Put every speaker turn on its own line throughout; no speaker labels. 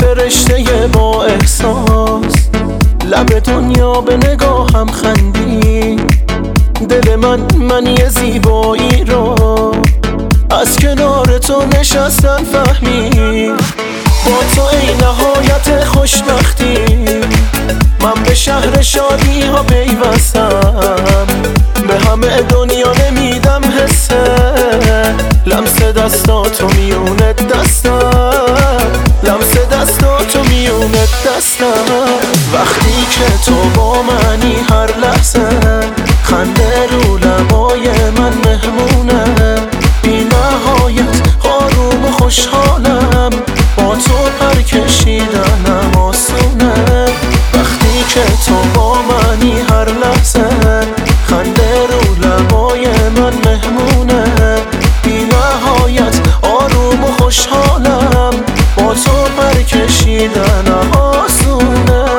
فرشته با احساس، لب دنیا به نگاهم خندی. دل من یه زیبایی رو از کنار تو نشستن فهمی. با تو ای نهایت خوشبختی، من به شهر شادی ها پیوستم. به همه دنیا نمیدم حسه، لمس دستاتو میونه دستم، لمس دستاتو میونه دستم. وقتی که تو با منی هر لحظه، خنده رو لبای من مهمونه. بی نهایت آروم و خوشحالم، با تو پر کشیدنم آسونه. وقتی که تو با منی هر لحظه، خنده رو لبای من مهمونه. بی نهایت آروم و خوشحالم، با تو پر کشیدنم آسونه.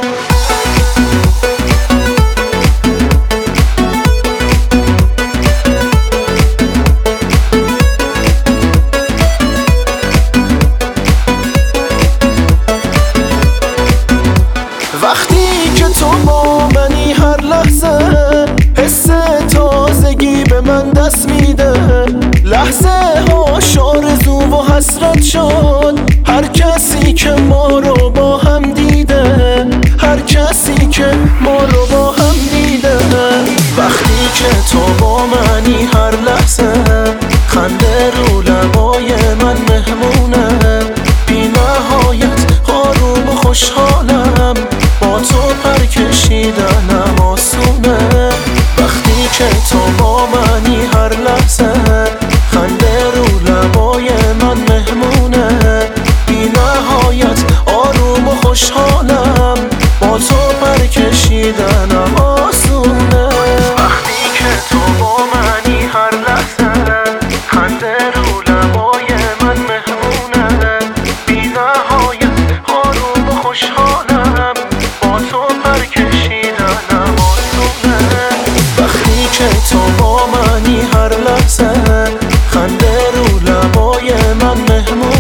وقتی که تو با منی هر لحظه، حس تازگی به من دست میده. لحظه هاش آرزو و حسرت شد، هر کسی که ما رو با هم دیده، هر کسی که ما رو با هم دیده. وقتی که تو با منی هر لحظه، خنده رو لبای من مهمونه. بی نهایت آروم و خوشحالم، با تو پر کشیدنم آسونه. وقتی که تو با منی هر لحظه، خنده رو لبای من مهمونه. بی نهایت آروم و خوشحالم، با تو پر کشیدنم آسونه. وقتی که تو با منی هر لحظه، خنده رو لبای من مهمونه. بی نهایت آروم و خوشحالم، با تو پر کشیدنم آسونه. وقتی که تو با منی هر لحظه، خنده رو لبای من مهمونه.